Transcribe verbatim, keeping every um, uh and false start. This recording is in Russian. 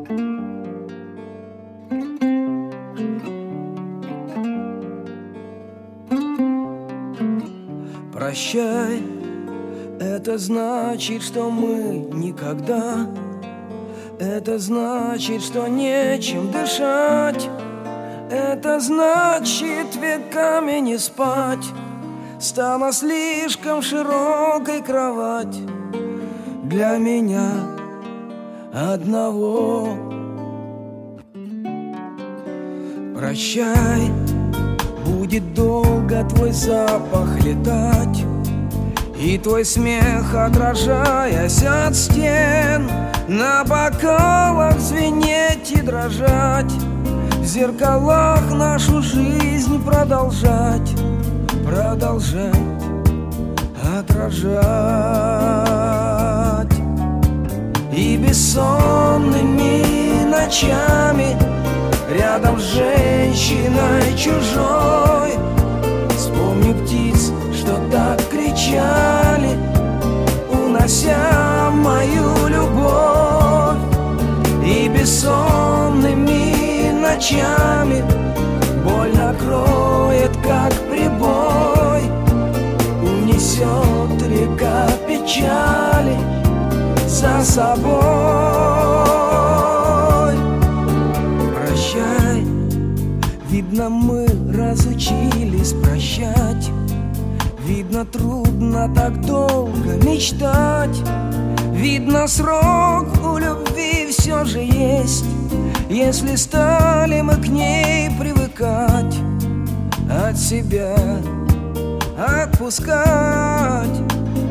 Прощай, это значит, что мы никогда. Это значит, что нечем дышать. Это значит, веками не спать. Стала слишком широкой кровать для меня одного. Прощай, будет долго твой запах летать, и твой смех, отражаясь от стен, на бокалах звенеть и дрожать, в зеркалах нашу жизнь продолжать, продолжать отражать. И бессонными ночами рядом с женщиной чужой вспомню птиц, что так кричали, унося мою любовь. И бессонными ночами боль накроет, как прибой, унесет река печали за собой. Прощай, видно, мы разучились прощать. Видно, трудно так долго мечтать. Видно, срок у любви все же есть, если стали мы к ней привыкать, от себя отпускать.